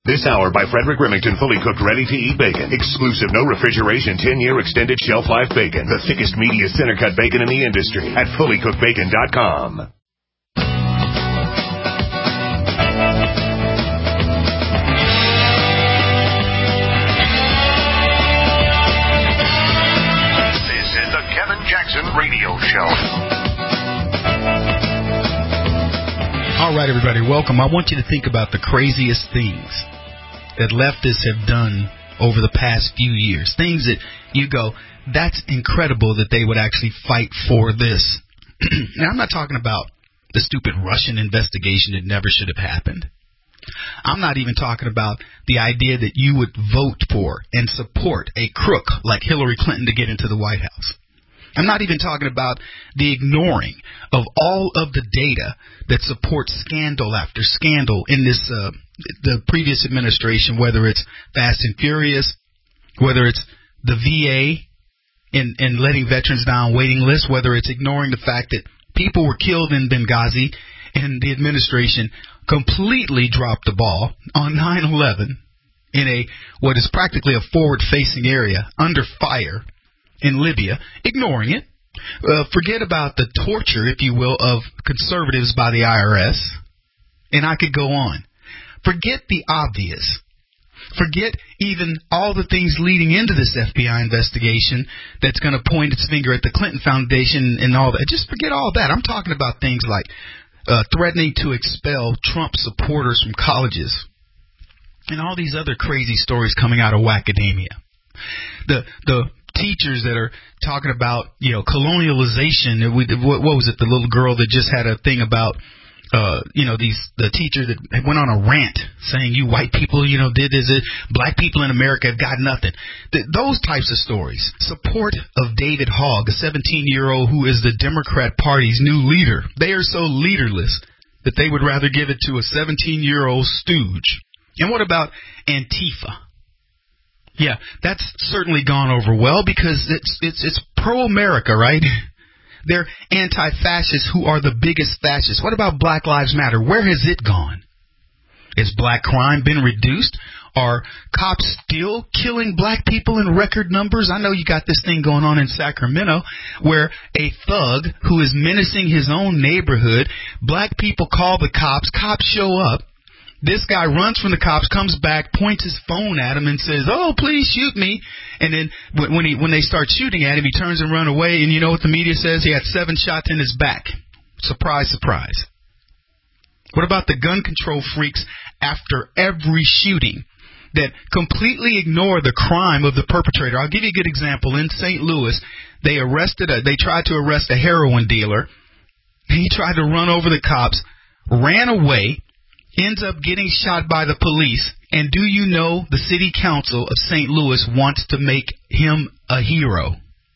This hour by Frederick Remington, fully cooked, ready-to-eat bacon. Exclusive, no refrigeration, 10-year extended shelf life bacon. The thickest, meatiest, center-cut bacon in the industry at fullycookedbacon.com. This is the Kevin Jackson Radio Show. All right, everybody, welcome. I want you to think about the craziest things that leftists have done over the past few years. Things that you go, that's incredible that they would actually fight for this. Now, I'm not talking about the stupid Russian investigation that never should have happened. I'm not even talking about the idea that you would vote for and support a crook like Hillary Clinton to get into the White House. I'm not even talking about the ignoring of all of the data that supports scandal after scandal in this the previous administration, whether it's Fast and Furious, whether it's the VA and letting veterans down waiting lists, whether it's ignoring the fact that people were killed in Benghazi and the administration completely dropped the ball on 9/11 in what is practically a forward-facing area under fire in Libya, ignoring it. Forget about the torture, if you will, of conservatives by the IRS. And I could go on. Forget the obvious. Forget even all the things leading into this FBI investigation that's going to point its finger at the Clinton Foundation and all that. Just forget all that. I'm talking about things like threatening to expel Trump supporters from colleges and all these other crazy stories coming out of Wackademia. The teachers that are talking about, colonialization. What was it? The little girl that just had a thing about, the teacher that went on a rant saying you white people, did this. Black people in America have got nothing. Those types of stories. Support of David Hogg, a 17-year-old who is the Democrat Party's new leader. They are so leaderless that they would rather give it to a 17-year-old stooge. And what about Antifa? Yeah, that's certainly gone over well because it's pro-America, right? They're anti-fascists who are the biggest fascists. What about Black Lives Matter? Where has it gone? Has black crime been reduced? Are cops still killing black people in record numbers? I know you got this thing going on in Sacramento where a thug who is menacing his own neighborhood, black people call the cops show up. This guy runs from the cops, comes back, points his phone at him and says, "Oh, please shoot me." And then when they start shooting at him, he turns and runs away. And you know what the media says? He had 7 shots in his back. Surprise, surprise. What about the gun control freaks after every shooting that completely ignore the crime of the perpetrator? I'll give you a good example. In St. Louis, they tried to arrest a heroin dealer. He tried to run over the cops, ran away, ends up getting shot by the police, and do you know the city council of St. Louis wants to make him a hero?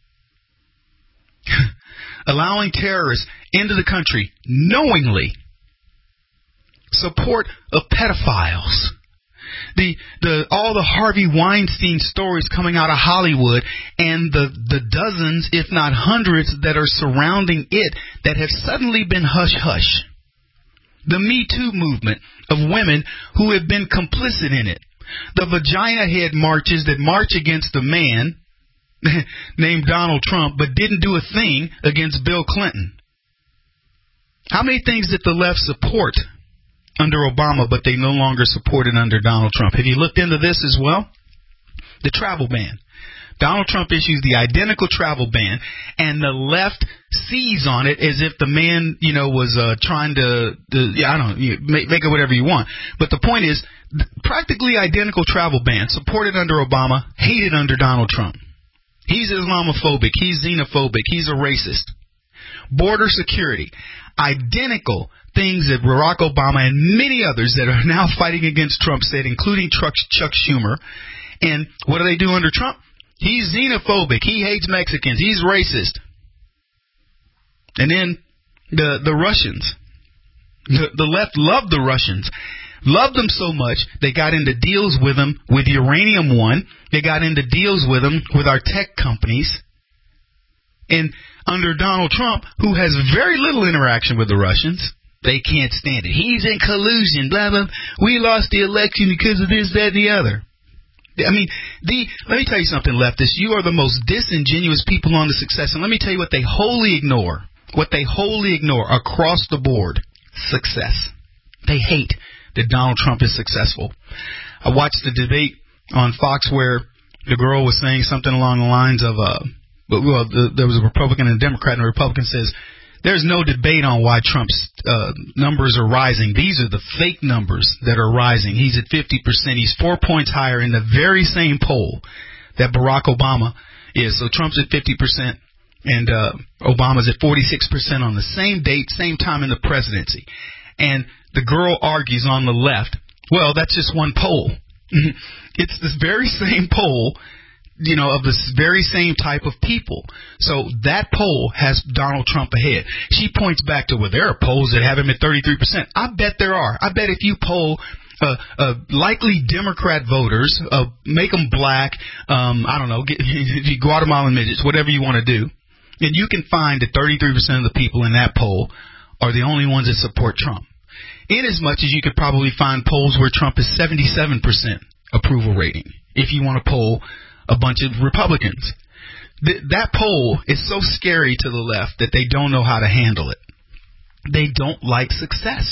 Allowing terrorists into the country knowingly. Support of pedophiles. All the Harvey Weinstein stories coming out of Hollywood and the dozens, if not hundreds, that are surrounding it that have suddenly been hush-hush. The Me Too movement of women who have been complicit in it. The vagina head marches that march against a man named Donald Trump but didn't do a thing against Bill Clinton. How many things did the left support under Obama but they no longer support it under Donald Trump? Have you looked into this as well? The travel ban. Donald Trump issues the identical travel ban, and the left sees on it as if the man, was trying to make it whatever you want. But the point is, practically identical travel ban, supported under Obama, hated under Donald Trump. He's Islamophobic, he's xenophobic, he's a racist. Border security, identical things that Barack Obama and many others that are now fighting against Trump said, including Chuck Schumer. And what do they do under Trump? He's xenophobic. He hates Mexicans. He's racist. And then the Russians. The left loved the Russians. Loved them so much, they got into deals with them with Uranium One. They got into deals with them with our tech companies. And under Donald Trump, who has very little interaction with the Russians, They can't stand it. He's in collusion, blah, blah. We lost the election because of this, that, and the other. I mean, let me tell you something, leftists. You are the most disingenuous people on the success. And let me tell you what they wholly ignore. What they wholly ignore across the board. Success. They hate that Donald Trump is successful. I watched the debate on Fox where the girl was saying something along the lines of, there was a Republican and a Democrat, and the Republican says, there's no debate on why Trump's numbers are rising. These are the fake numbers that are rising. He's at 50%. He's 4 points higher in the very same poll that Barack Obama is. So Trump's at 50% and Obama's at 46% on the same date, same time in the presidency. And the girl argues on the left, well, that's just one poll. It's this very same poll, of this very same type of people. So that poll has Donald Trump ahead. She points back to, well, there are polls that have him at 33%. I bet there are. I bet if you poll likely Democrat voters, make them black, I don't know, Guatemalan midgets, whatever you want to do, and you can find that 33% of the people in that poll are the only ones that support Trump. In as much as you could probably find polls where Trump is 77% approval rating, if you want to poll a bunch of Republicans. That poll is so scary to the left that they don't know how to handle it. They don't like success.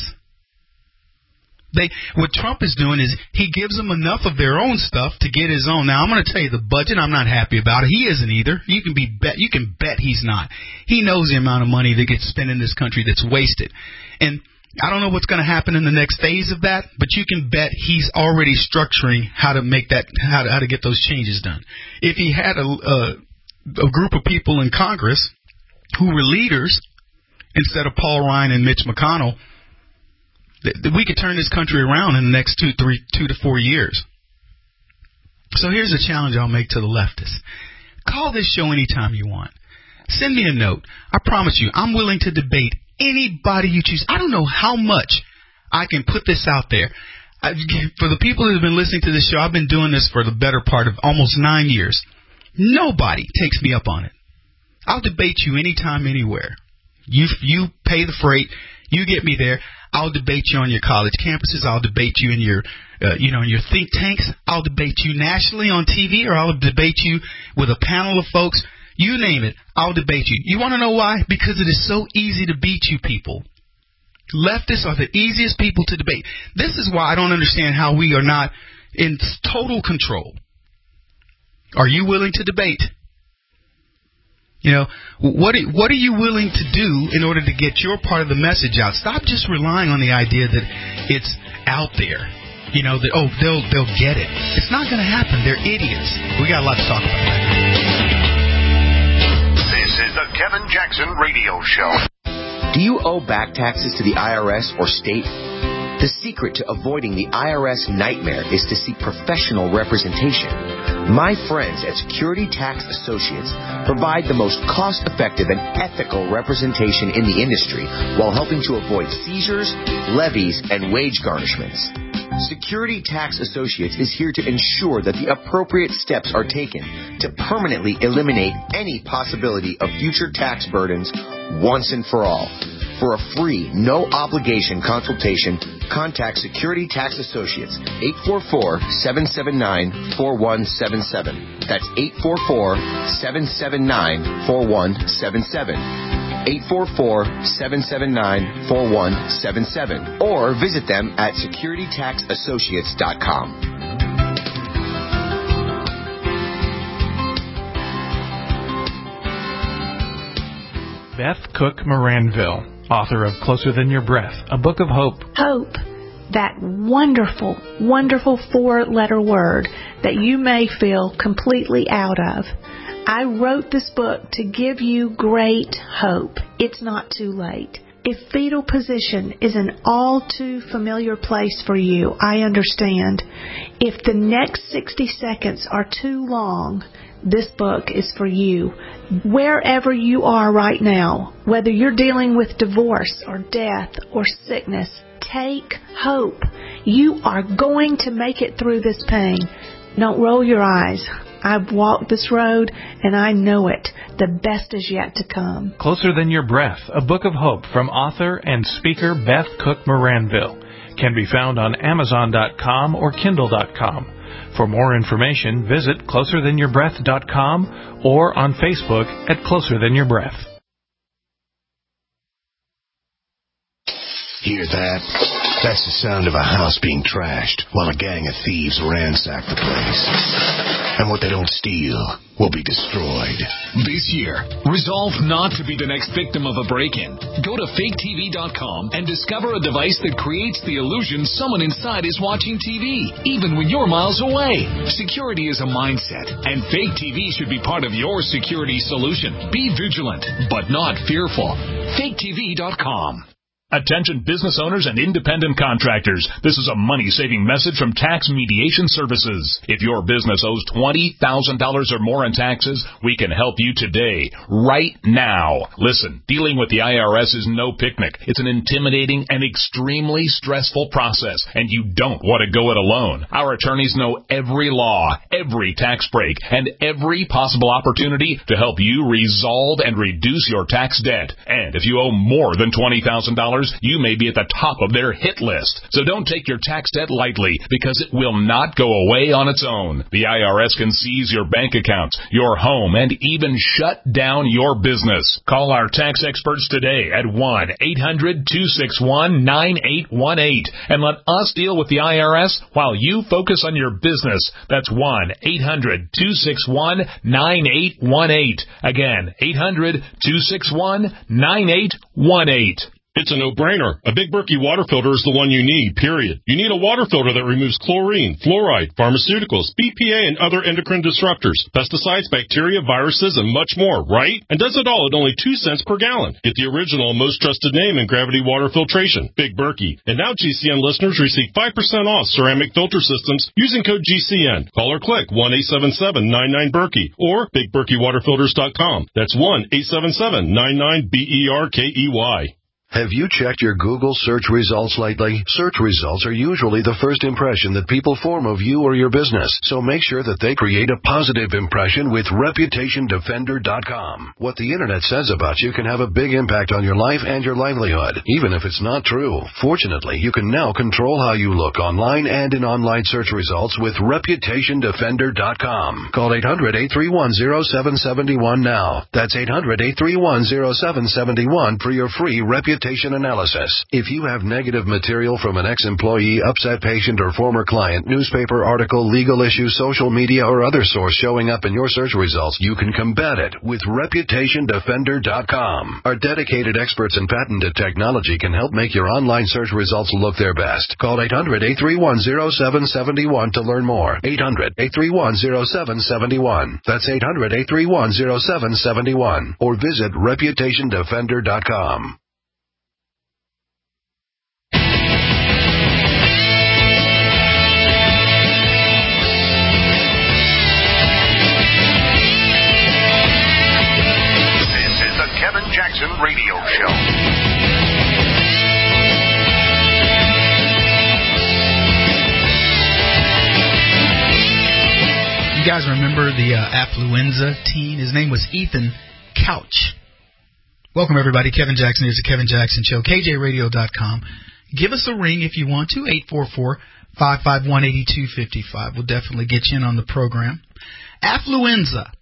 What Trump is doing is he gives them enough of their own stuff to get his own. Now, I'm going to tell you, the budget, I'm not happy about it. He isn't either. You can bet he's not. He knows the amount of money that gets spent in this country that's wasted. And I don't know what's going to happen in the next phase of that, but you can bet he's already structuring how to make that, how to get those changes done. If he had a group of people in Congress who were leaders instead of Paul Ryan and Mitch McConnell, we could turn this country around in the next 2 to 4 years. So here's a challenge I'll make to the leftists. Call this show anytime you want. Send me a note. I promise you, I'm willing to debate anybody you choose. I don't know how much I can put this out there. For the people that have been listening to this show, I've been doing this for the better part of almost 9 years. Nobody takes me up on it. I'll debate you anytime, anywhere. You pay the freight. You get me there. I'll debate you on your college campuses. I'll debate you in your, in your think tanks. I'll debate you nationally on TV, or I'll debate you with a panel of folks. You name it, I'll debate you. You want to know why? Because it is so easy to beat you people. Leftists are the easiest people to debate. This is why I don't understand how we are not in total control. Are you willing to debate? What are you willing to do in order to get your part of the message out? Stop just relying on the idea that it's out there. That, they'll get it. It's not going to happen. They're idiots. We got a lot to talk about that. This is the Kevin Jackson Radio Show. Do you owe back taxes to the IRS or state? The secret to avoiding the IRS nightmare is to seek professional representation. My friends at Security Tax Associates provide the most cost-effective and ethical representation in the industry while helping to avoid seizures, levies, and wage garnishments. Security Tax Associates is here to ensure that the appropriate steps are taken to permanently eliminate any possibility of future tax burdens once and for all. For a free, no-obligation consultation, contact Security Tax Associates, 844-779-4177. That's 844-779-4177. 844-779-4177. Or visit them at securitytaxassociates.com. Beth Cook Moranville, author of Closer Than Your Breath, a book of hope. Hope, that wonderful, wonderful 4-letter word that you may feel completely out of. I wrote this book to give you great hope. It's not too late. If fetal position is an all too familiar place for you, I understand. If the next 60 seconds are too long, this book is for you. Wherever you are right now, whether you're dealing with divorce or death or sickness, take hope. You are going to make it through this pain. Don't roll your eyes. I've walked this road, and I know it. The best is yet to come. Closer Than Your Breath, a book of hope from author and speaker Beth Cook Moranville, can be found on Amazon.com or Kindle.com. For more information, visit closerthanyourBreath.com or on Facebook at Closer Than Your Breath. Hear that? That's the sound of a house being trashed while a gang of thieves ransack the place. And what they don't steal will be destroyed. This year, resolve not to be the next victim of a break-in. Go to faketv.com and discover a device that creates the illusion someone inside is watching TV, even when you're miles away. Security is a mindset, and Fake TV should be part of your security solution. Be vigilant, but not fearful. faketv.com. Attention business owners and independent contractors. This is a money-saving message from Tax Mediation Services. If your business owes $20,000 or more in taxes, we can help you today, right now. Listen, dealing with the IRS is no picnic. It's an intimidating and extremely stressful process, and you don't want to go it alone. Our attorneys know every law, every tax break, and every possible opportunity to help you resolve and reduce your tax debt. And if you owe more than $20,000, you may be at the top of their hit list. So don't take your tax debt lightly, because it will not go away on its own. The IRS can seize your bank accounts, your home, and even shut down your business. Call our tax experts today at 1-800-261-9818 and let us deal with the IRS while you focus on your business. That's 1-800-261-9818. Again, 800-261-9818. It's a no-brainer. A Big Berkey water filter is the one you need, period. You need a water filter that removes chlorine, fluoride, pharmaceuticals, BPA, and other endocrine disruptors, pesticides, bacteria, viruses, and much more, right? And does it all at only 2 cents per gallon. Get the original, most trusted name in gravity water filtration, Big Berkey. And now GCN listeners receive 5% off ceramic filter systems using code GCN. Call or click 1-877-99-BERKEY or BigBerkeyWaterFilters.com. That's 1-877-99-BERKEY. Have you checked your Google search results lately? Search results are usually the first impression that people form of you or your business, so make sure that they create a positive impression with ReputationDefender.com. What the Internet says about you can have a big impact on your life and your livelihood, even if it's not true. Fortunately, you can now control how you look online and in online search results with ReputationDefender.com. Call 800-831-0771 now. That's 800-831-0771 for your free reputation analysis. If you have negative material from an ex-employee, upset patient, or former client, newspaper article, legal issue, social media, or other source showing up in your search results, you can combat it with ReputationDefender.com. Our dedicated experts in patented technology can help make your online search results look their best. Call 800-831-0771 to learn more. 800-831-0771. That's 800-831-0771. Or visit ReputationDefender.com. Kevin Jackson Radio Show. You guys remember the affluenza teen? His name was Ethan Couch. Welcome, everybody. Kevin Jackson. Here's the Kevin Jackson Show. KJRadio.com. Give us a ring if you want to. 844-551-8255. We'll definitely get you in on the program. Affluenza.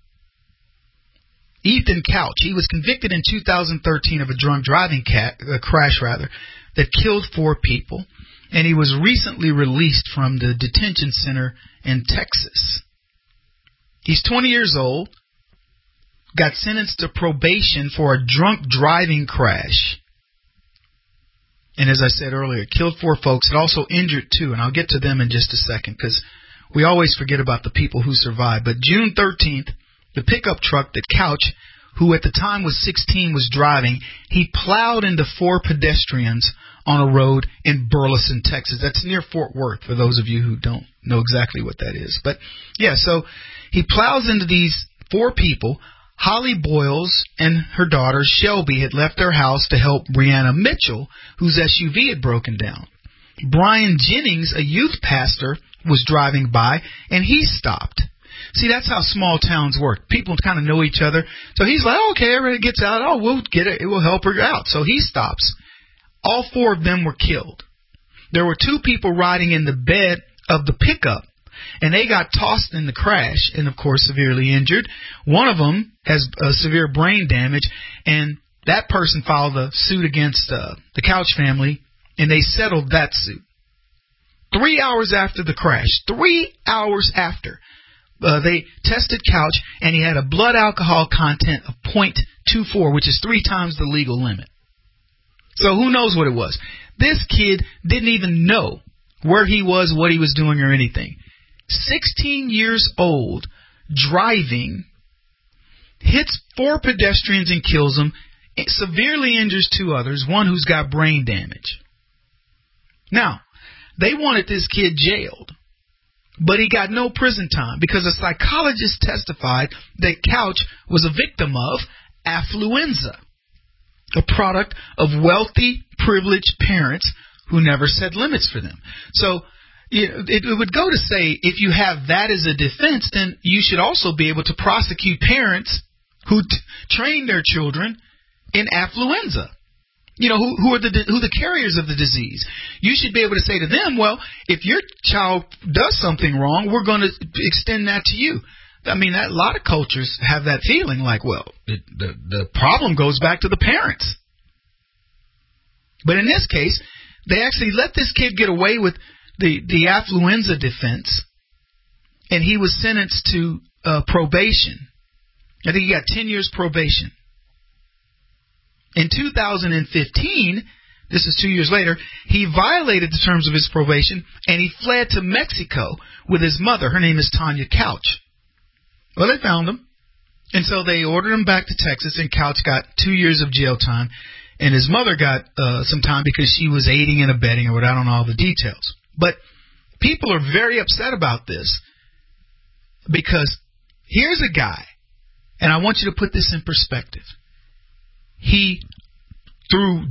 Ethan Couch, he was convicted in 2013 of a drunk driving crash that killed 4 people, and he was recently released from the detention center in Texas. He's 20 years old, got sentenced to probation for a drunk driving crash, and as I said earlier, killed 4 folks. It also injured 2, and I'll get to them in just a second because we always forget about the people who survived. But June 13th, the pickup truck that Couch, who at the time was 16, was driving, he plowed into 4 pedestrians on a road in Burleson, Texas. That's near Fort Worth, for those of you who don't know exactly what that is. But, yeah, so he plows into these 4 people. Holly Boyles and her daughter, Shelby, had left their house to help Brianna Mitchell, whose SUV had broken down. Brian Jennings, a youth pastor, was driving by, and he stopped. See, that's how small towns work. People kind of know each other. So he's like, okay, everybody gets out. Oh, we'll get it. It will help her out. So he stops. All 4 of them were killed. There were 2 people riding in the bed of the pickup, and they got tossed in the crash and, of course, severely injured. One of them has severe brain damage, and that person filed a suit against the Couch family, and they settled that suit. 3 hours after the crash, 3 hours after, they tested Couch, and he had a blood alcohol content of 0.24, which is 3 times the legal limit. So who knows what it was? This kid didn't even know where he was, what he was doing, or anything. 16 years old, driving, hits 4 pedestrians and kills them, severely injures 2 others, one who's got brain damage. Now, they wanted this kid jailed, but he got no prison time because a psychologist testified that Couch was a victim of affluenza, a product of wealthy, privileged parents who never set limits for them. So it would go to say, if you have that as a defense, then you should also be able to prosecute parents who train their children in affluenza. Who are the carriers of the disease. You should be able to say to them, well, if your child does something wrong, we're going to extend that to you. I mean, a lot of cultures have that feeling like, well, the problem goes back to the parents. But in this case, they actually let this kid get away with the affluenza defense, and he was sentenced to probation. I think he got 10 years probation. In 2015, this is 2 years later, he violated the terms of his probation, and he fled to Mexico with his mother. Her name is Tanya Couch. Well, they found him, and so they ordered him back to Texas, and Couch got 2 years of jail time, and his mother got some time because she was aiding and abetting or I don't know all the details. But people are very upset about this because here's a guy, and I want you to put this in perspective. He, through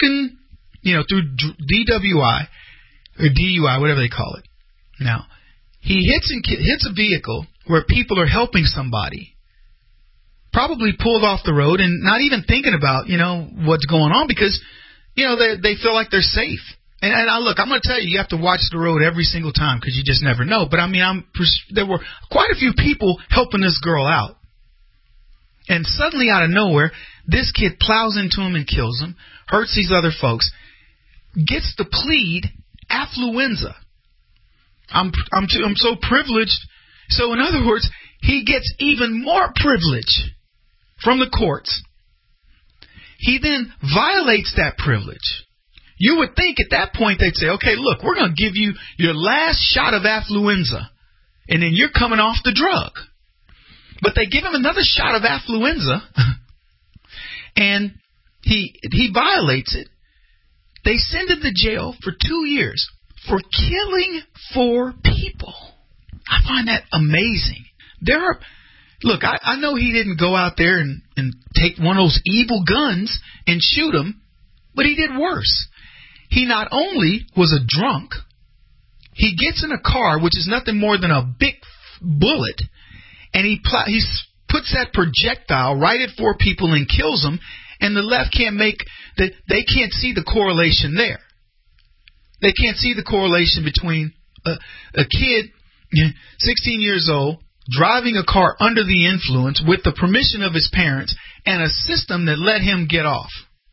DWI, or DUI, whatever they call it. Now, he hits a vehicle where people are helping somebody, probably pulled off the road and not even thinking about, what's going on because, they feel like they're safe. And look, I'm going to tell you, you have to watch the road every single time because you just never know. But, there were quite a few people helping this girl out. And suddenly, out of nowhere, this kid plows into him and kills him, hurts these other folks, gets to plead affluenza. I'm so privileged. So in other words, he gets even more privilege from the courts. He then violates that privilege. You would think at that point they'd say, okay, look, we're going to give you your last shot of affluenza, and then you're coming off the drug. But they give him another shot of affluenza, and he violates it. They send him to jail for 2 years for killing 4 people. I find that amazing. Look, I know he didn't go out there and take one of those evil guns and shoot him, but he did worse. He not only was a drunk, he gets in a car, which is nothing more than a big bullet, and he puts that projectile right at 4 people and kills them, and the left they can't see the correlation there. They can't see the correlation between a kid, 16 years old, driving a car under the influence with the permission of his parents and a system that let him get off.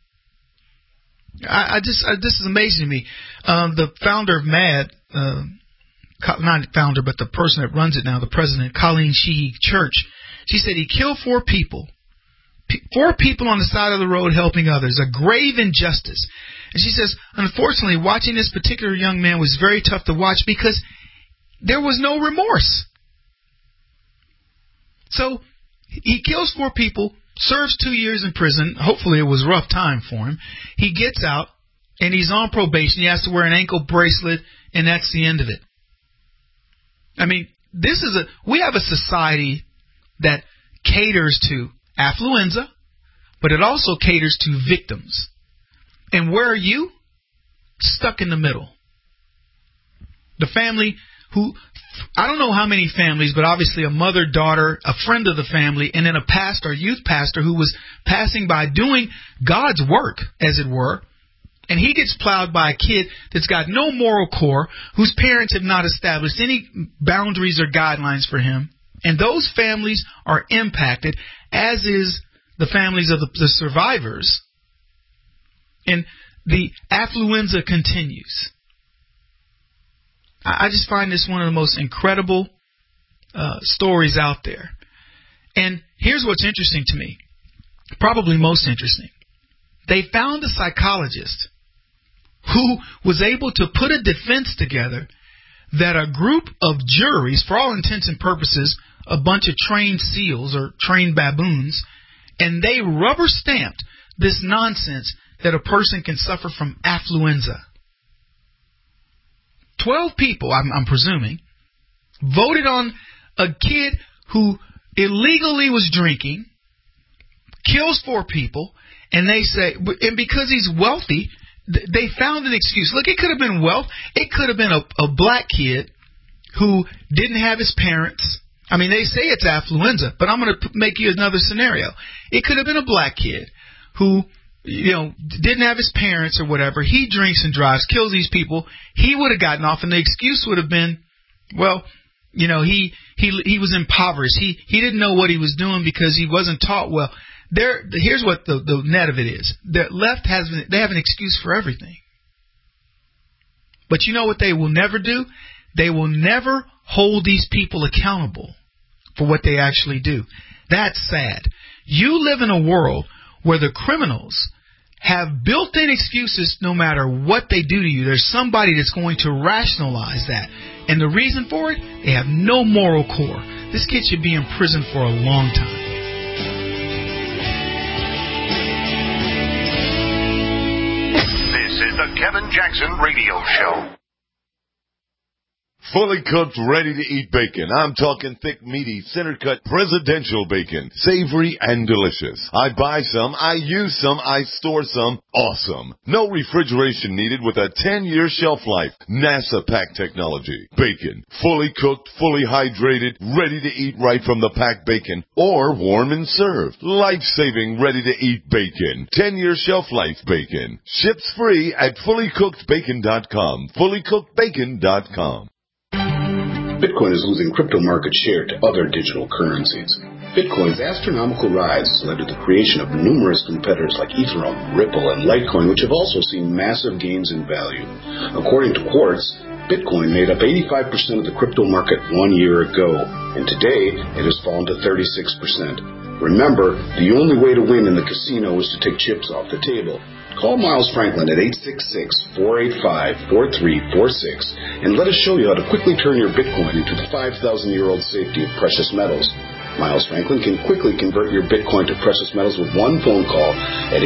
This is amazing to me. The founder of MAD, not founder, but the person that runs it now, the president, Colleen Sheehy Church, she said he killed 4 people. 4 people on the side of the road helping others, a grave injustice. And she says, unfortunately, watching this particular young man was very tough to watch because there was no remorse. So he kills 4 people, serves 2 years in prison. Hopefully it was a rough time for him. He gets out, and he's on probation. He has to wear an ankle bracelet, and that's the end of it. I mean, we have a society that caters to affluenza, but it also caters to victims. And where are you? Stuck in the middle. The family who, I don't know how many families, but obviously a mother, daughter, a friend of the family, and then a pastor, a youth pastor who was passing by doing God's work, as it were. And he gets plowed by a kid that's got no moral core, whose parents have not established any boundaries or guidelines for him. And those families are impacted, as is the families of the survivors. And the affluenza continues. I just find this one of the most incredible stories out there. And here's what's interesting to me, probably most interesting. They found a psychologist who was able to put a defense together that a group of juries, for all intents and purposes, a bunch of trained SEALs or trained baboons, and they rubber stamped this nonsense that a person can suffer from affluenza. 12 people, I'm presuming, voted on a kid who illegally was drinking, kills 4 people, and they say, and because he's wealthy, they found an excuse. Look, it could have been wealth. It could have been a black kid who didn't have his parents. I mean, they say it's affluenza, but I'm going to make you another scenario. It could have been a black kid who, didn't have his parents or whatever. He drinks and drives, kills these people. He would have gotten off, and the excuse would have been, well, he was impoverished. He didn't know what he was doing because he wasn't taught well. Here's what the net of it is. The left they have an excuse for everything. But you know what they will never do? They will never hold these people accountable for what they actually do. That's sad. You live in a world where the criminals have built-in excuses no matter what they do to you. There's somebody that's going to rationalize that. And the reason for it, they have no moral core. This kid should be in prison for a long time. This is the Kevin Jackson Radio Show. Fully cooked, ready-to-eat bacon. I'm talking thick, meaty, center-cut presidential bacon. Savory and delicious. I buy some, I use some, I store some. Awesome. No refrigeration needed with a 10-year shelf life. NASA pack technology. Bacon. Fully cooked, fully hydrated, ready to eat right from the packed bacon. Or warm and served. Life-saving, ready-to-eat bacon. 10-year shelf life bacon. Ships free at fullycookedbacon.com. Fullycookedbacon.com. Bitcoin is losing crypto market share to other digital currencies. Bitcoin's astronomical rise has led to the creation of numerous competitors like Ethereum, Ripple, and Litecoin, which have also seen massive gains in value. According to Quartz, Bitcoin made up 85% of the crypto market 1 year ago, and today it has fallen to 36%. Remember, the only way to win in the casino is to take chips off the table. Call Miles Franklin at 866-485-4346 and let us show you how to quickly turn your Bitcoin into the 5,000-year-old safety of precious metals. Miles Franklin can quickly convert your Bitcoin to precious metals with one phone call at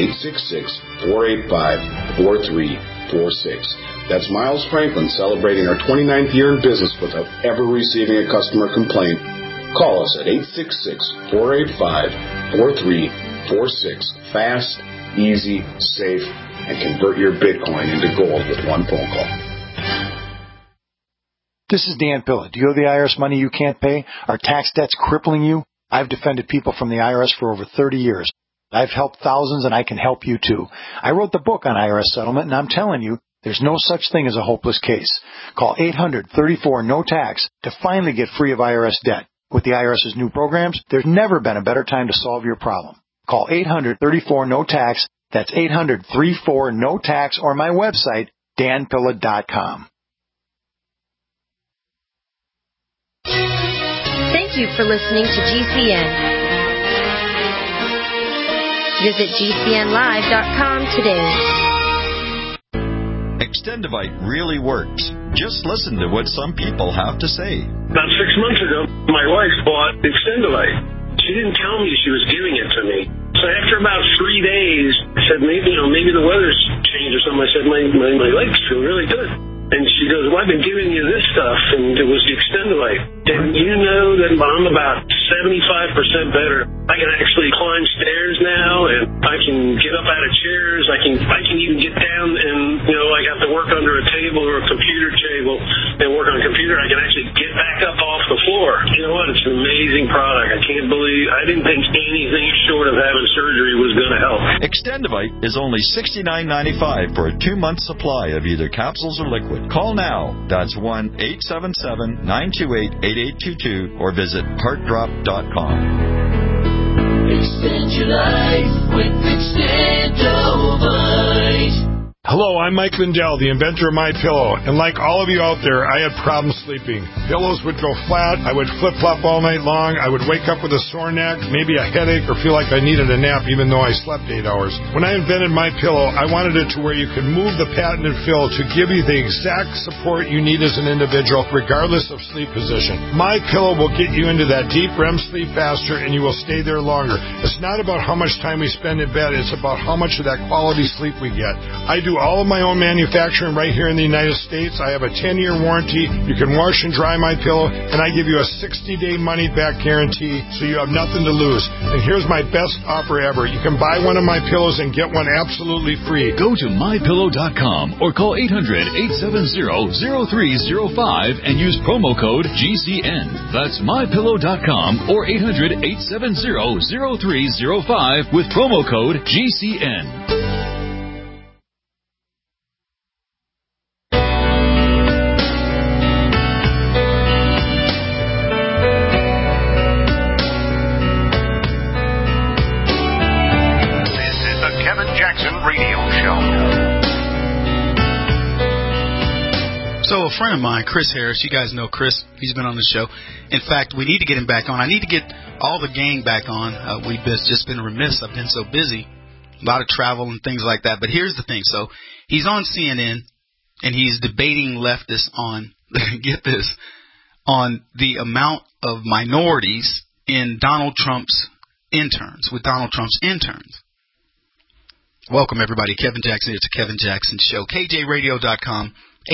866-485-4346. That's Miles Franklin celebrating our 29th year in business without ever receiving a customer complaint. Call us at 866-485-4346. Fast, easy, safe, and convert your Bitcoin into gold with one phone call. This is Dan Pilla. Do you owe the IRS money you can't pay? Are tax debts crippling you? I've defended people from the IRS for over 30 years. I've helped thousands, and I can help you too. I wrote the book on IRS settlement, and I'm telling you, there's no such thing as a hopeless case. Call 800-34-NO-TAX to finally get free of IRS debt. With the IRS's new programs, there's never been a better time to solve your problem. Call 800-34-NO-TAX. That's 800-34-NO-TAX, or my website, danpilla.com. Thank you for listening to GCN. Visit GCNlive.com today. Extendivite really works. Just listen to what some people have to say. About 6 months ago, my wife bought Extendivite. She didn't tell me she was giving it to me. So after about 3 days, I said, maybe the weather's changed or something. I said, my legs feel really good. And she goes, well, I've been giving you this stuff, and it was the Extendivite. And you know that I'm about 75% better. I can actually climb stairs now, and I can get up out of chairs. I can even get down and, I have to work under a table or a computer table and work on a computer. I can actually get back up off the floor. You know what? It's an amazing product. I didn't think anything short of having surgery was going to help. Extendivite is only $69.95 for a 2-month supply of either capsules or liquid. Call now. That's 1-877-928-8822 or visit heartdrop.com. Extend your life with Extendivite. Hello, I'm Mike Lindell, the inventor of MyPillow, and like all of you out there, I had problems sleeping. Pillows would go flat, I would flip-flop all night long, I would wake up with a sore neck, maybe a headache, or feel like I needed a nap even though I slept 8 hours. When I invented MyPillow, I wanted it to where you could move the patented fill to give you the exact support you need as an individual, regardless of sleep position. MyPillow will get you into that deep REM sleep faster, and you will stay there longer. It's not about how much time we spend in bed, it's about how much of that quality sleep we get. I do all of my own manufacturing right here in the United States. I have a 10-year warranty. You can wash and dry my pillow, and I give you a 60-day money-back guarantee, so you have nothing to lose. And here's my best offer ever. You can buy one of my pillows and get one absolutely free. Go to MyPillow.com or call 800-870-0305 and use promo code GCN. That's MyPillow.com or 800-870-0305 with promo code GCN. So a friend of mine, Chris Harris, you guys know Chris, he's been on the show. In fact, we need to get him back on. I need to get all the gang back on. We've just been remiss. I've been so busy. A lot of travel and things like that. But here's the thing. So he's on CNN, and he's debating leftists on, get this, on the amount of minorities in Donald Trump's interns, with Donald Trump's interns. Welcome, everybody. Kevin Jackson. It's a Kevin Jackson Show. KJRadio.com.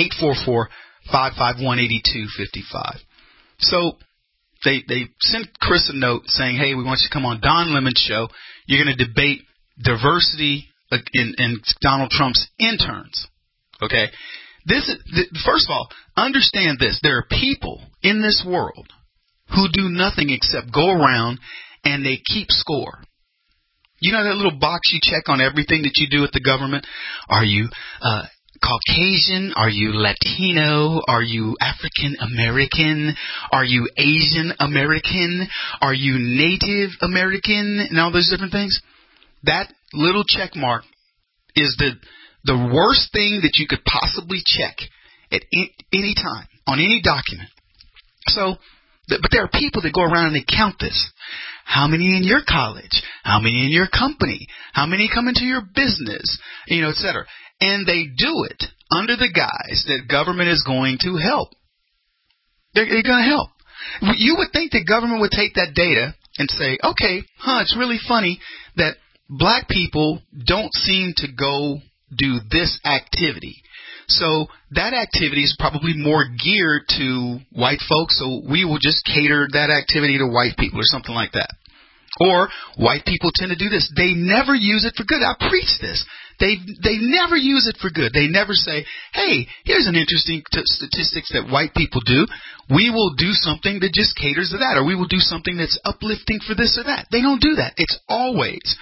844-551-8255. So they sent Chris a note saying, hey, we want you to come on Don Lemon's show. You're going to debate diversity in Donald Trump's interns. Okay? First of all, understand this. There are people in this world who do nothing except go around and they keep score. You know that little box you check on everything that you do at the government? Are you Caucasian? Are you Latino? Are you African American? Are you Asian American? Are you Native American? And all those different things. That little check mark is the worst thing that you could possibly check at any time on any document. So, but there are people that go around and they count this. How many in your college? How many in your company? How many come into your business? Et cetera. And they do it under the guise that government is going to help. They're going to help. You would think that government would take that data and say, okay, it's really funny that black people don't seem to go do this activity. So that activity is probably more geared to white folks, so we will just cater that activity to white people or something like that. Or white people tend to do this. They never use it for good. I preach this. They never use it for good. They never say, hey, here's an interesting statistics that white people do. We will do something that just caters to that, or we will do something that's uplifting for this or that. They don't do that. It's always,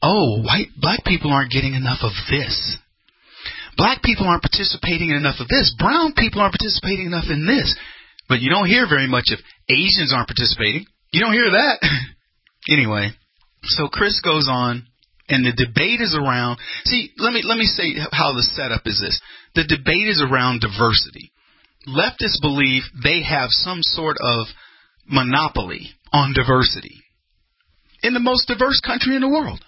black people aren't getting enough of this. Black people aren't participating in enough of this. Brown people aren't participating enough in this. But you don't hear very much if Asians aren't participating. You don't hear that. Anyway, so Chris goes on. And the debate is around, let me say how the setup is this. The debate is around diversity. Leftists believe they have some sort of monopoly on diversity in the most diverse country in the world.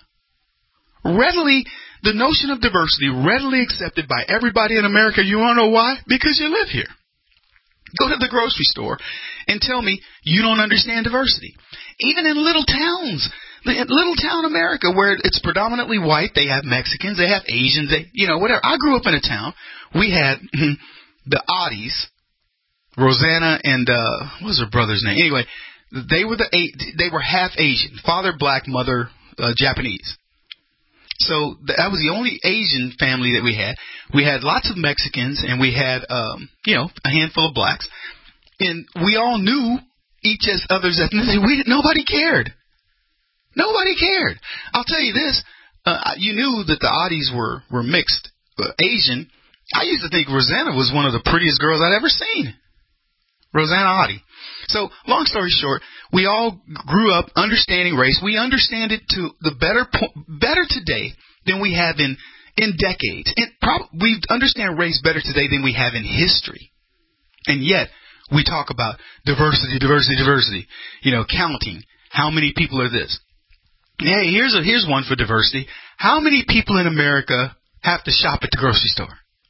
The notion of diversity readily accepted by everybody in America. You want to know why? Because you live here. Go to the grocery store and tell me you don't understand diversity. Even in little towns. Little town America where it's predominantly white, they have Mexicans, they have Asians, whatever. I grew up in a town. We had the Oddies, Rosanna and what was her brother's name? Anyway, they were half Asian, father black, mother Japanese. So that was the only Asian family that we had. We had lots of Mexicans, and we had, a handful of blacks. And we all knew each other's ethnicity. Nobody cared. Nobody cared. I'll tell you this. You knew that the Audis were mixed Asian. I used to think Rosanna was one of the prettiest girls I'd ever seen. Rosanna Audi. So, long story short, we all grew up understanding race. We understand it to the better today than we have in decades. And we understand race better today than we have in history. And yet, we talk about diversity. Counting. How many people are this? Hey, here's one for diversity. How many people in America have to shop at the grocery store?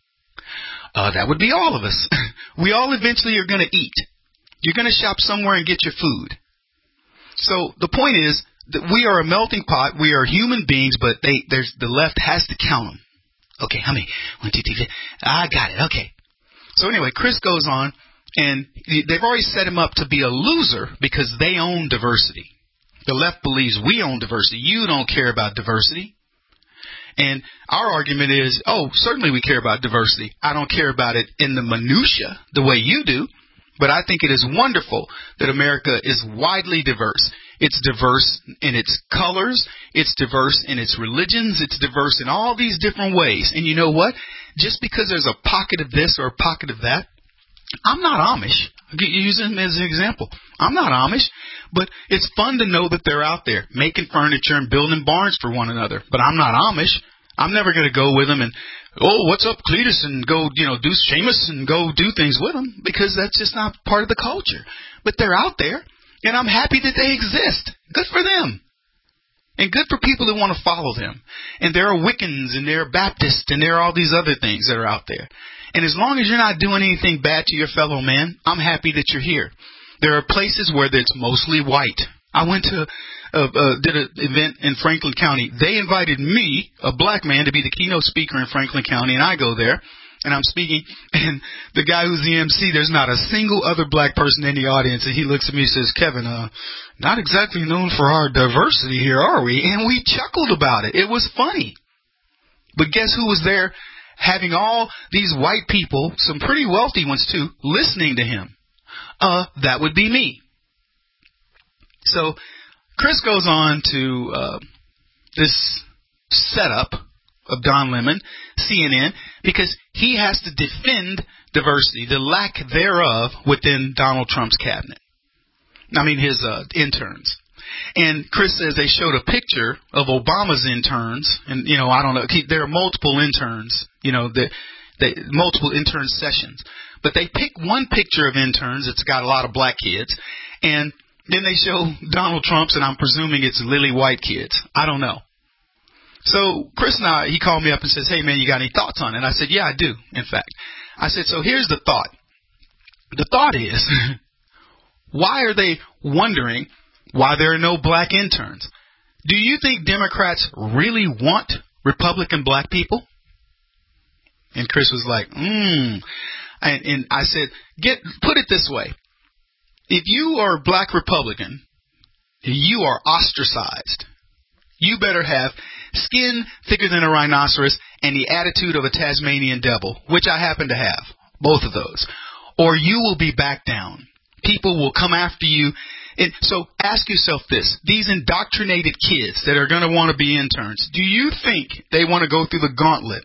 That would be all of us. We all eventually are going to eat. You're going to shop somewhere and get your food. So the point is that we are a melting pot. We are human beings, but the left has to count them. Okay, how many? 1, 2, 3, 4. I got it. Okay. So anyway, Chris goes on, and they've already set him up to be a loser because they own diversity. The left believes we own diversity. You don't care about diversity. And our argument is, certainly we care about diversity. I don't care about it in the minutia the way you do. But I think it is wonderful that America is widely diverse. It's diverse in its colors. It's diverse in its religions. It's diverse in all these different ways. And you know what? Just because there's a pocket of this or a pocket of that, I'm not Amish. I'll use them as an example. I'm not Amish, but it's fun to know that they're out there making furniture and building barns for one another. But I'm not Amish. I'm never going to go with them and, what's up, Cletus, and go, do Seamus and go do things with them, because that's just not part of the culture. But they're out there, and I'm happy that they exist. Good for them. And good for people that want to follow them. And there are Wiccans, and there are Baptists, and there are all these other things that are out there. And as long as you're not doing anything bad to your fellow man, I'm happy that you're here. There are places where it's mostly white. I went to did an event in Franklin County. They invited me, a black man, to be the keynote speaker in Franklin County, and I go there, and I'm speaking, and the guy who's the MC, there's not a single other black person in the audience, and he looks at me and says, Kevin, not exactly known for our diversity here, are we? And we chuckled about it. It was funny. But guess who was there having all these white people, some pretty wealthy ones too, listening to him? That would be me. So Chris goes on to this setup of Don Lemon, CNN, because he has to defend diversity, the lack thereof within Donald Trump's cabinet. I mean, his interns. And Chris says they showed a picture of Obama's interns, and, I don't know, there are multiple interns, multiple intern sessions. But they pick one picture of interns. It's got a lot of black kids, and then they show Donald Trump's, and I'm presuming it's lily white kids. I don't know. So Chris and he called me up and says, hey, man, you got any thoughts on it? And I said, yeah, I do, in fact. I said, so here's the thought. The thought is, why are they wondering why there are no black interns? Do you think Democrats really want Republican black people? And Chris was like, And I said, put it this way. If you are a black Republican, you are ostracized. You better have skin thicker than a rhinoceros and the attitude of a Tasmanian devil, which I happen to have, both of those. Or you will be back down. People will come after you. And so ask yourself this. These indoctrinated kids that are going to want to be interns, do you think they want to go through the gauntlet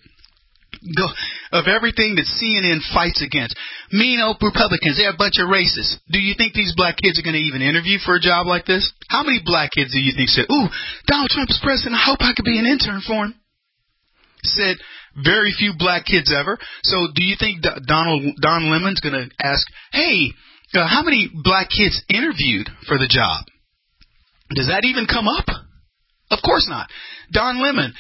of everything that CNN fights against? Mean old Republicans, they're a bunch of racists. Do you think these black kids are going to even interview for a job like this? How many black kids do you think said, ooh, Donald Trump is president, I hope I could be an intern for him? Said very few black kids ever. So do you think Don Lemon's going to ask, hey, how many black kids interviewed for the job? Does that even come up? Of course not. Don Lemon,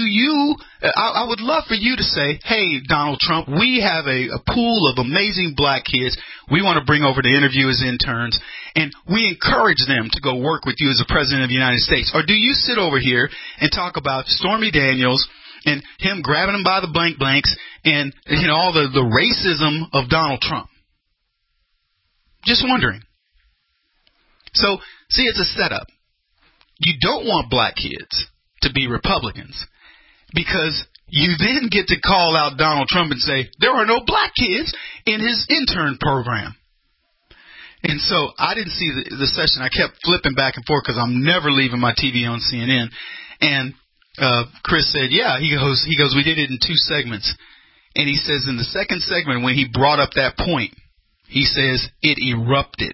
I would love for you to say, hey, Donald Trump, we have a pool of amazing black kids we want to bring over to interview as interns, and we encourage them to go work with you as the President of the United States. Or do you sit over here and talk about Stormy Daniels and him grabbing them by the blanks and, all the racism of Donald Trump? Just wondering. So, see, it's a setup. You don't want black kids to be Republicans because you then get to call out Donald Trump and say, there are no black kids in his intern program. And so I didn't see the session. I kept flipping back and forth because I'm never leaving my TV on CNN. And Chris said, yeah, he goes, we did it in 2 segments. And he says in the second segment, when he brought up that point, he says it erupted.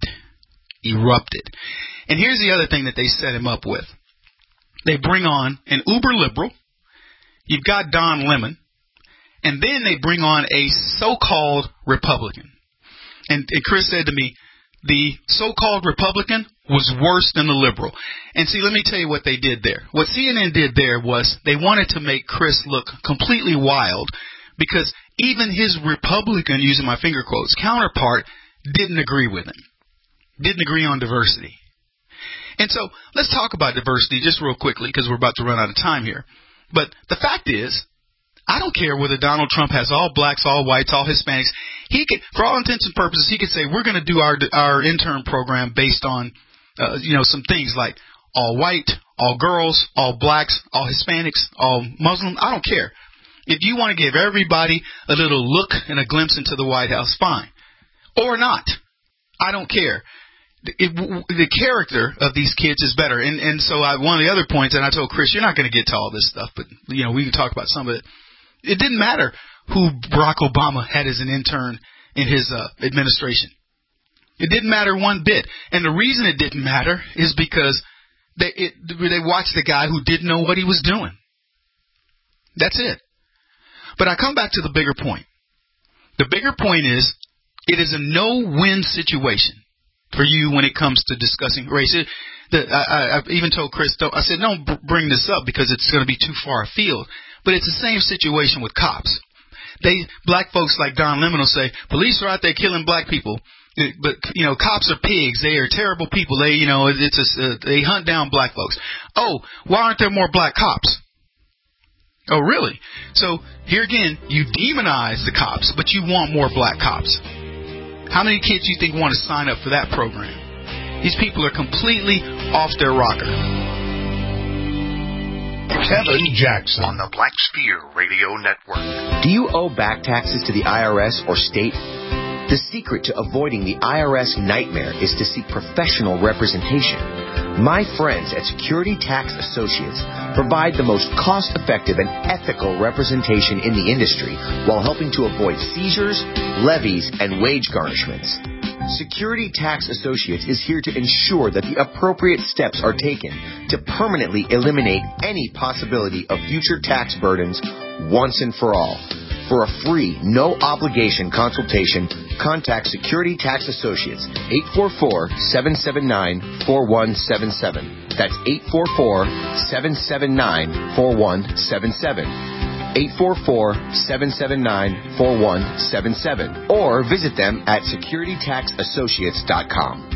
And here's the other thing that they set him up with. They bring on an uber liberal. You've got Don Lemon. And then they bring on a so-called Republican. And Chris said to me, the so-called Republican was worse than the liberal. And see, let me tell you what they did there. What CNN did there was they wanted to make Chris look completely wild because even his Republican, using my finger quotes, counterpart didn't agree with him. Didn't agree on diversity. And so let's talk about diversity just real quickly because we're about to run out of time here. But the fact is, I don't care whether Donald Trump has all blacks, all whites, all Hispanics. He could, for all intents and purposes, he could say we're going to do our intern program based on, some things like all white, all girls, all blacks, all Hispanics, all Muslim. I don't care. If you want to give everybody a little look and a glimpse into the White House, fine, or not. I don't care. The character of these kids is better. And so one of the other points, and I told Chris, you're not going to get to all this stuff, but we can talk about some of it. It didn't matter who Barack Obama had as an intern in his administration. It didn't matter one bit. And the reason it didn't matter is because they watched the guy who didn't know what he was doing. That's it. But I come back to the bigger point. The bigger point is it is a no-win situation for you when it comes to discussing race. I've even told Chris, I said, don't bring this up because it's going to be too far afield. But it's the same situation with cops. Black folks like Don Lemon will say, police are out there killing black people. But, cops are pigs. They are terrible people. They hunt down black folks. Oh, why aren't there more black cops? Oh, really? So here again, you demonize the cops, but you want more black cops. How many kids do you think want to sign up for that program? These people are completely off their rocker. Kevin Jackson on the Black Spear Radio Network. Do you owe back taxes to the IRS or state? The secret to avoiding the IRS nightmare is to seek professional representation. My friends at Security Tax Associates provide the most cost-effective and ethical representation in the industry while helping to avoid seizures, levies, and wage garnishments. Security Tax Associates is here to ensure that the appropriate steps are taken to permanently eliminate any possibility of future tax burdens once and for all. For a free, no-obligation consultation, contact Security Tax Associates, 844-779-4177. That's 844-779-4177. 844-779-4177. Or visit them at securitytaxassociates.com.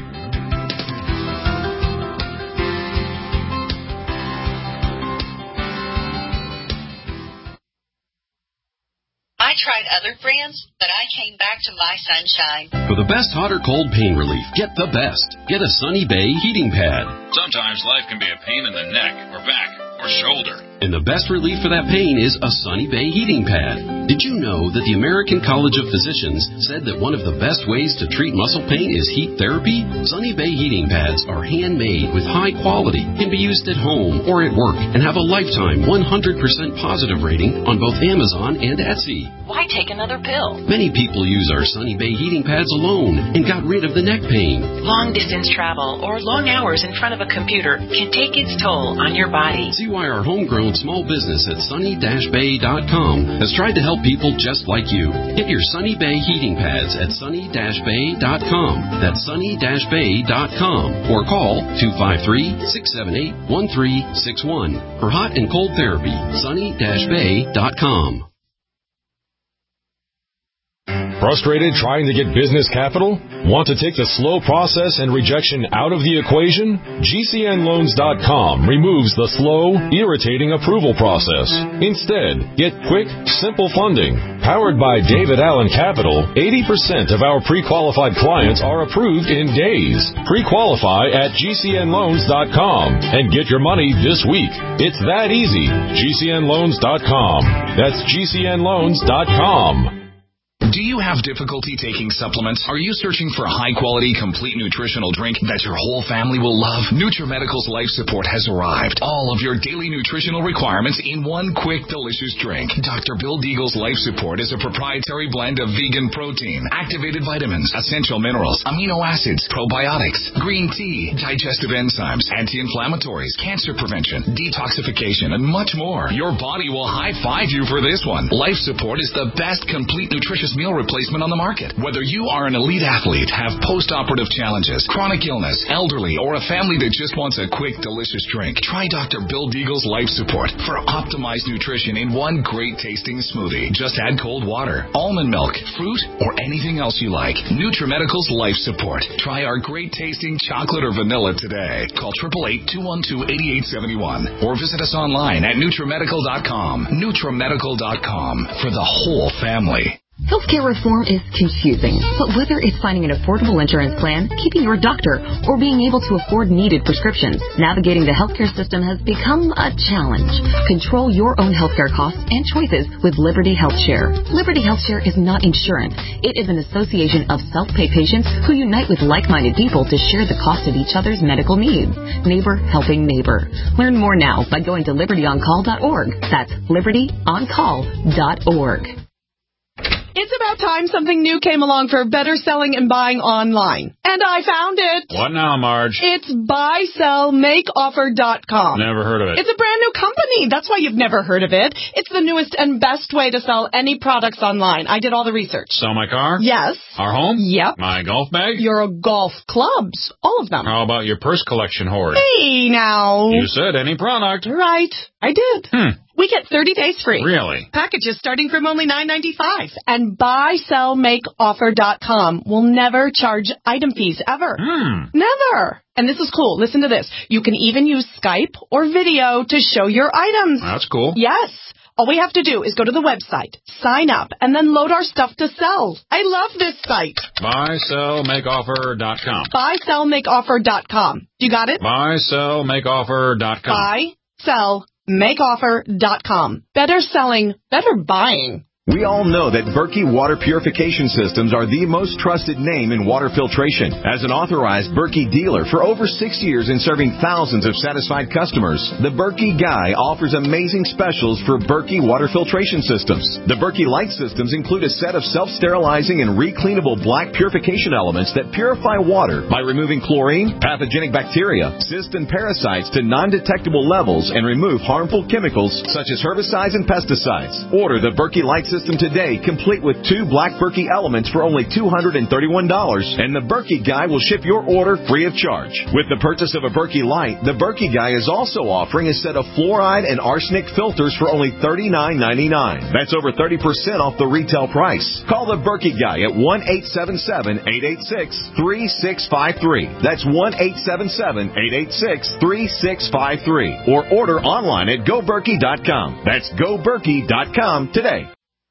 I tried other brands, but I came back to My Sunshine. For the best hot or cold pain relief, get the best. Get a Sunny Bay heating pad. Sometimes life can be a pain in the neck or back or shoulder. And the best relief for that pain is a Sunny Bay heating pad. Did you know that the American College of Physicians said that one of the best ways to treat muscle pain is heat therapy? Sunny Bay heating pads are handmade with high quality, can be used at home or at work, and have a lifetime 100% positive rating on both Amazon and Etsy. Why take another pill? Many people use our Sunny Bay heating pads alone and got rid of the neck pain. Long distance travel or long hours in front of a computer can take its toll on your body. See why our homegrown small business at sunny-bay.com has tried to help people just like you. Get your Sunny Bay heating pads at sunny-bay.com. That's sunny-bay.com. Or call 253-678-1361 for hot and cold therapy. sunny-bay.com. Frustrated trying to get business capital? Want to take the slow process and rejection out of the equation? GCNLoans.com removes the slow, irritating approval process. Instead, get quick, simple funding. Powered by David Allen Capital, 80% of our pre-qualified clients are approved in days. Pre-qualify at GCNLoans.com and get your money this week. It's that easy. GCNLoans.com. That's GCNLoans.com. Do you have difficulty taking supplements? Are you searching for a high-quality, complete nutritional drink that your whole family will love? NutriMedical's Life Support has arrived. All of your daily nutritional requirements in one quick, delicious drink. Dr. Bill Deagle's Life Support is a proprietary blend of vegan protein, activated vitamins, essential minerals, amino acids, probiotics, green tea, digestive enzymes, anti-inflammatories, cancer prevention, detoxification, and much more. Your body will high-five you for this one. Life Support is the best complete nutritious meal replacement on the market. Whether you are an elite athlete, have post-operative challenges, chronic illness, elderly, or a family that just wants a quick, delicious drink, try Dr. Bill Deagle's Life Support for optimized nutrition in one great tasting smoothie. Just add cold water, almond milk, fruit, or anything else you like. NutriMedical's Life Support. Try our great tasting chocolate or vanilla today. Call 888-212-8871 or visit us online at NutriMedical.com. NutriMedical.com for the whole family. Healthcare reform is confusing, but whether it's finding an affordable insurance plan, keeping your doctor, or being able to afford needed prescriptions, navigating the healthcare system has become a challenge. Control your own healthcare costs and choices with Liberty HealthShare. Liberty HealthShare is not insurance. It is an association of self-pay patients who unite with like-minded people to share the cost of each other's medical needs. Neighbor helping neighbor. Learn more now by going to libertyoncall.org. That's libertyoncall.org. It's about time something new came along for better selling and buying online. And I found it. What now, Marge? It's buysellmakeoffer.com. Never heard of it. It's a brand new company. That's why you've never heard of it. It's the newest and best way to sell any products online. I did all the research. Sell my car? Yes. Our home? Yep. My golf bag? Your golf clubs. All of them. How about your purse collection hoard? Hey, now. You said any product. Right. I did. We get 30 days free. Really? Packages starting from only $9.95. And buysellmakeoffer.com will never charge item fees ever. Never. And this is cool. Listen to this. You can even use Skype or video to show your items. That's cool. Yes. All we have to do is go to the website, sign up, and then load our stuff to sell. I love this site. Buysellmakeoffer.com. Buysellmakeoffer.com. You got it? Buysellmakeoffer.com. Buysellmakeoffer.com. Better selling, better buying. We all know that Berkey Water Purification Systems are the most trusted name in water filtration. As an authorized Berkey dealer for over 6 years and serving thousands of satisfied customers, the Berkey Guy offers amazing specials for Berkey Water Filtration Systems. The Berkey Light Systems include a set of self-sterilizing and recleanable black purification elements that purify water by removing chlorine, pathogenic bacteria, cysts, and parasites to non-detectable levels and remove harmful chemicals such as herbicides and pesticides. Order the Berkey Light System today, complete with 2 black Berkey elements for only $231, and the Berkey Guy will ship your order free of charge. With the purchase of a Berkey Light, the Berkey Guy is also offering a set of fluoride and arsenic filters for only $39.99. That's over 30% off the retail price. Call the Berkey Guy at 1-877-886-3653. That's 1-877-886-3653. Or order online at GoBerkey.com. That's GoBerkey.com today.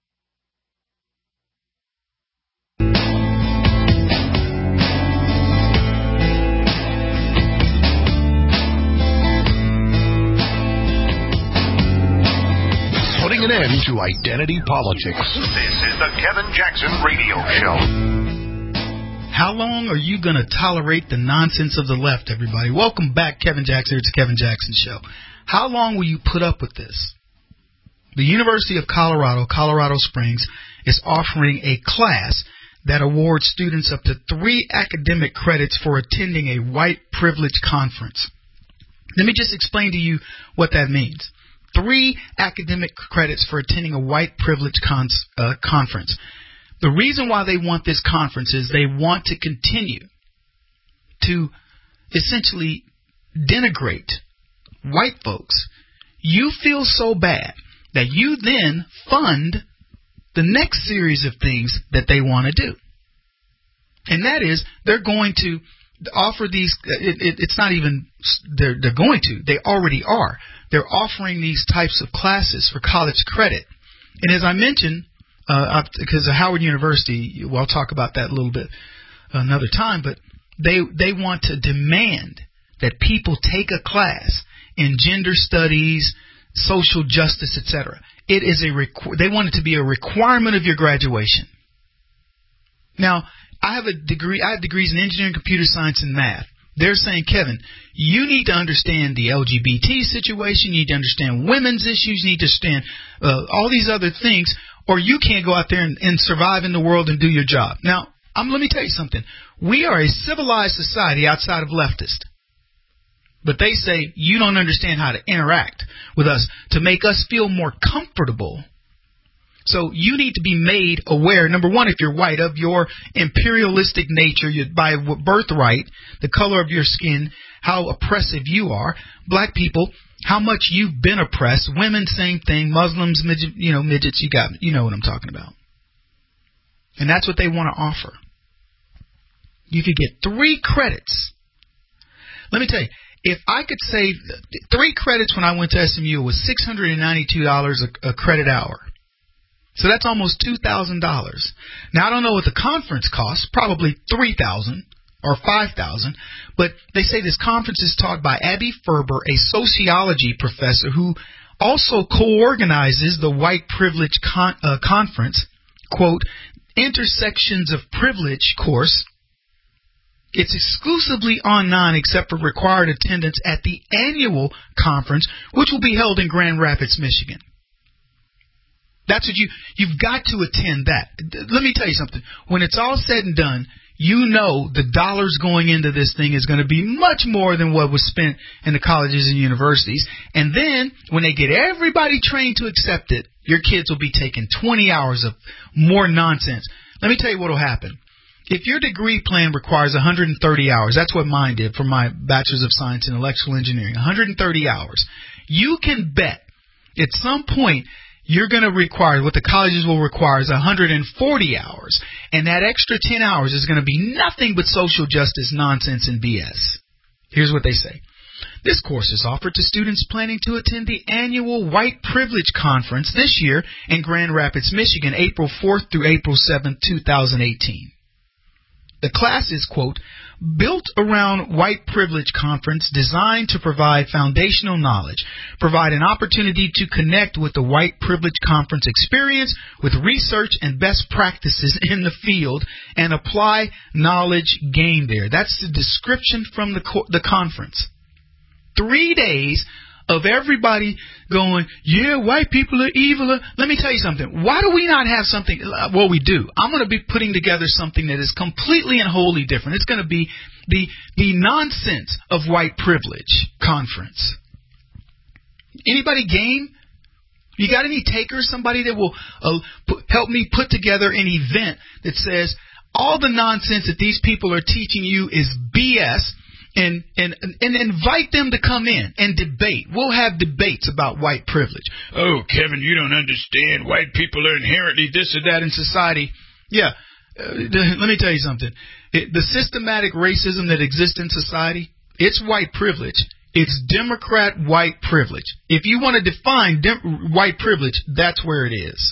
Putting an end to identity politics. This is the Kevin Jackson Radio Show. How long are you going to tolerate the nonsense of the left, everybody? Welcome back, Kevin Jackson. It's the Kevin Jackson Show. How long will you put up with this? The University of Colorado, Colorado Springs, is offering a class that awards students up to 3 academic credits for attending a white privilege conference. Let me just explain to you what that means. 3 academic credits for attending a white privilege conference. The reason why they want this conference is they want to continue to essentially denigrate white folks. You feel so bad that you then fund the next series of things that they want to do. And that is, they're going to offer these, it's not even, they're going to, they already are. They're offering these types of classes for college credit. And as I mentioned, because of Howard University, well, I'll talk about that a little bit another time, but they want to demand that people take a class in gender studies, social justice, etc. It is they want it to be a requirement of your graduation. Now, I have degrees in engineering, computer science, and math. They're saying, Kevin, you need to understand the LGBT situation, you need to understand women's issues, you need to understand all these other things, or you can't go out there and survive in the world and do your job. Now, let me tell you something. We are a civilized society outside of leftist. But they say you don't understand how to interact with us to make us feel more comfortable. So you need to be made aware, number one, if you're white, of your imperialistic nature, by birthright, the color of your skin, how oppressive you are. Black people, how much you've been oppressed. Women, same thing. Muslims, midgets, you know what I'm talking about. And that's what they want to offer. You could get 3 credits. Let me tell you, if I could save 3 credits when I went to SMU, it was $692 a credit hour. So that's almost $2,000. Now, I don't know what the conference costs, probably $3,000 or $5,000, but they say this conference is taught by Abby Ferber, a sociology professor who also co-organizes the White Privilege Conference, quote, Intersections of Privilege course. It's exclusively online except for required attendance at the annual conference, which will be held in Grand Rapids, Michigan. That's what you've got to attend that. Let me tell you something. When it's all said and done, you know the dollars going into this thing is going to be much more than what was spent in the colleges and universities. And then when they get everybody trained to accept it, your kids will be taking 20 hours of more nonsense. Let me tell you what will happen. If your degree plan requires 130 hours, that's what mine did for my Bachelor's of Science in Electrical Engineering, 130 hours, you can bet at some point you're going to require, what the colleges will require is 140 hours. And that extra 10 hours is going to be nothing but social justice nonsense and BS. Here's what they say. This course is offered to students planning to attend the annual White Privilege Conference this year in Grand Rapids, Michigan, April 4th through April 7th, 2018. The class is, quote, built around White Privilege Conference, designed to provide foundational knowledge, provide an opportunity to connect with the White Privilege Conference experience with research and best practices in the field, and apply knowledge gained there. That's the description from the conference. 3 days of everybody going, yeah, white people are evil. Let me tell you something. Why do we not have something? Well, we do. I'm going to be putting together something that is completely and wholly different. It's going to be the nonsense of white privilege conference. Anybody game? You got any takers? Somebody that will help me put together an event that says all the nonsense that these people are teaching you is BS. And invite them to come in and debate. We'll have debates about white privilege. Oh, Kevin, you don't understand. White people are inherently this or that in society. Yeah, let me tell you something. The systematic racism that exists in society, it's white privilege. It's Democrat white privilege. If you want to define white privilege, that's where it is.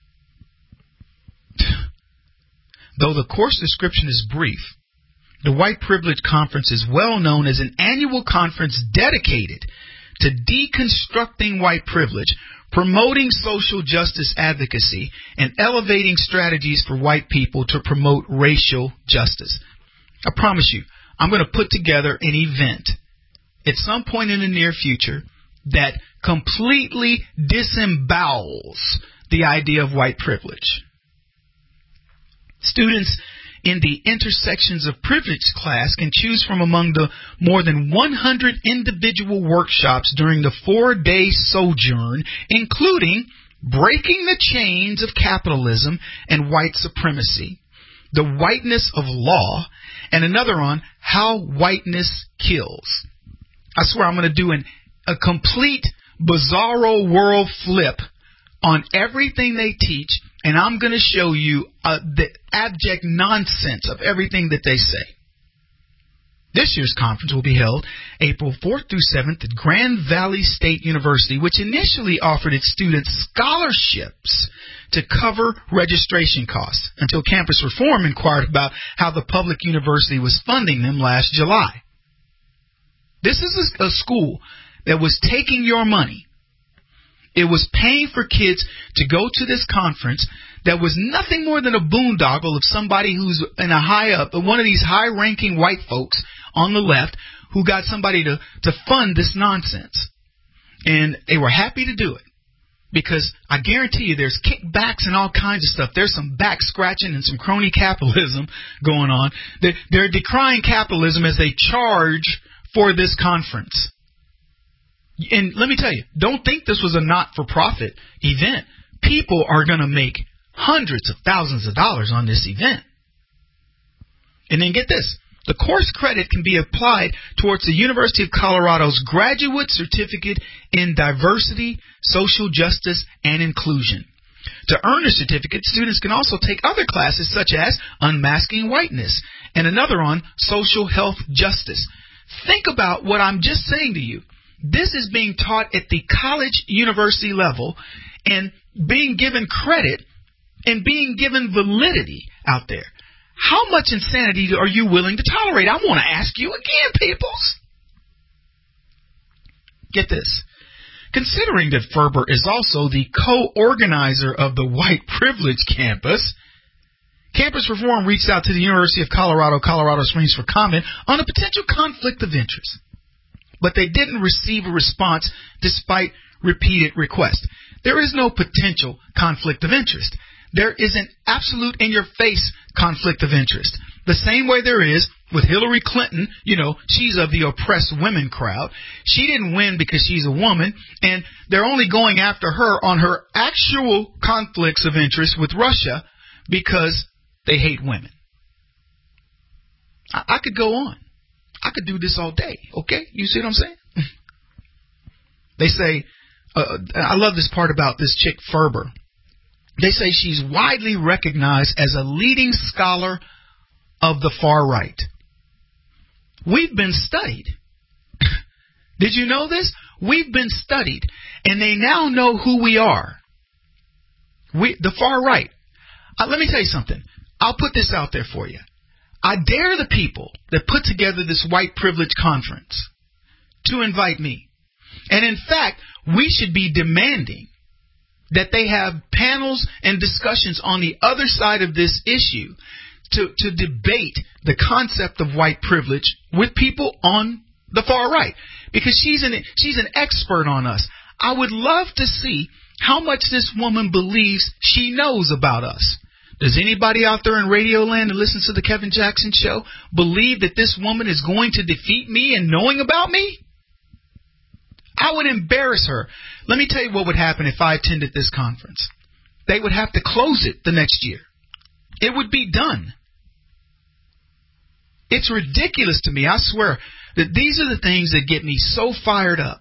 Though the course description is brief, the White Privilege Conference is well known as an annual conference dedicated to deconstructing white privilege, promoting social justice advocacy, and elevating strategies for white people to promote racial justice. I promise you, I'm going to put together an event at some point in the near future that completely disembowels the idea of white privilege. Students in the Intersections of Privilege class can choose from among the more than 100 individual workshops during the 4-day sojourn, including Breaking the Chains of Capitalism and White Supremacy, The Whiteness of Law, and another on How Whiteness Kills. I swear I'm going to do a complete bizarro world flip on everything they teach and I'm going to show you the abject nonsense of everything that they say. This year's conference will be held April 4th through 7th at Grand Valley State University, which initially offered its students scholarships to cover registration costs until Campus Reform inquired about how the public university was funding them last July. This is a school that was taking your money. It was paying for kids to go to this conference that was nothing more than a boondoggle of somebody who's in a high up, one of these high-ranking white folks on the left who got somebody to fund this nonsense. And they were happy to do it because I guarantee you there's kickbacks and all kinds of stuff. There's some back scratching and some crony capitalism going on. They're decrying capitalism as they charge for this conference. And let me tell you, don't think this was a not-for-profit event. People are going to make hundreds of thousands of dollars on this event. And then get this. The course credit can be applied towards the University of Colorado's Graduate Certificate in Diversity, Social Justice, and Inclusion. To earn a certificate, students can also take other classes such as Unmasking Whiteness and another on Social Health Justice. Think about what I'm just saying to you. This is being taught at the college university level and being given credit and being given validity out there. How much insanity are you willing to tolerate? I want to ask you again, peoples. Get this. Considering that Ferber is also the co-organizer of the White Privilege Campus, Campus Reform reached out to the University of Colorado, Colorado Springs for comment on a potential conflict of interest. But they didn't receive a response despite repeated requests. There is no potential conflict of interest. There is an absolute in-your-face conflict of interest. The same way there is with Hillary Clinton. You know, she's of the oppressed women crowd. She didn't win because she's a woman, and they're only going after her on her actual conflicts of interest with Russia because they hate women. I could go on. I could do this all day, okay? You see what I'm saying? They say, I love this part about this chick Ferber. They say she's widely recognized as a leading scholar of the far right. We've been studied. Did you know this? We've been studied, and they now know who we are. The far right. Let me tell you something. I'll put this out there for you. I dare the people that put together this white privilege conference to invite me. And in fact, we should be demanding that they have panels and discussions on the other side of this issue to debate the concept of white privilege with people on the far right. Because she's an expert on us. I would love to see how much this woman believes she knows about us. Does anybody out there in Radio Land that listens to the Kevin Jackson Show believe that this woman is going to defeat me in knowing about me? I would embarrass her. Let me tell you what would happen if I attended this conference. They would have to close it the next year. It would be done. It's ridiculous to me. I swear that these are the things that get me so fired up.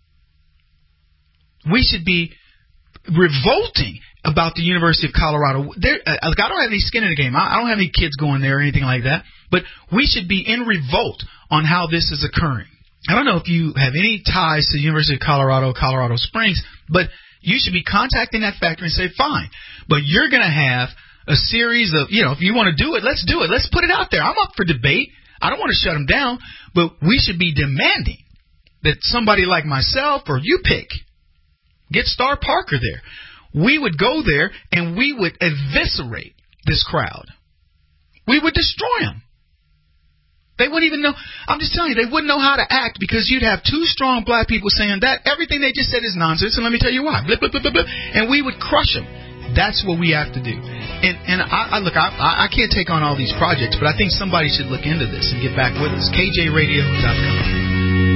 We should be revolting about the University of Colorado. I don't have any skin in the game. I don't have any kids going there or anything like that. But we should be in revolt on how this is occurring. I don't know if you have any ties to the University of Colorado, Colorado Springs, but you should be contacting that factory and say, fine, but you're going to have a series of, if you want to do it, let's do it. Let's put it out there. I'm up for debate. I don't want to shut them down, but we should be demanding that somebody like myself or you pick, get Star Parker there. We would go there and we would eviscerate this crowd. We would destroy them. They wouldn't even know. I'm just telling you, they wouldn't know how to act because you'd have two strong black people saying that everything they just said is nonsense, and let me tell you why. Blah, blah, blah, blah, blah. And we would crush them. That's what we have to do. And I can't take on all these projects, but I think somebody should look into this and get back with us. KJRadio.com.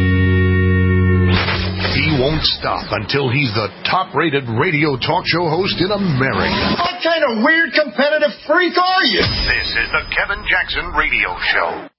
He won't stop until he's the top-rated radio talk show host in America. What kind of weird competitive freak are you? This is the Kevin Jackson Radio Show.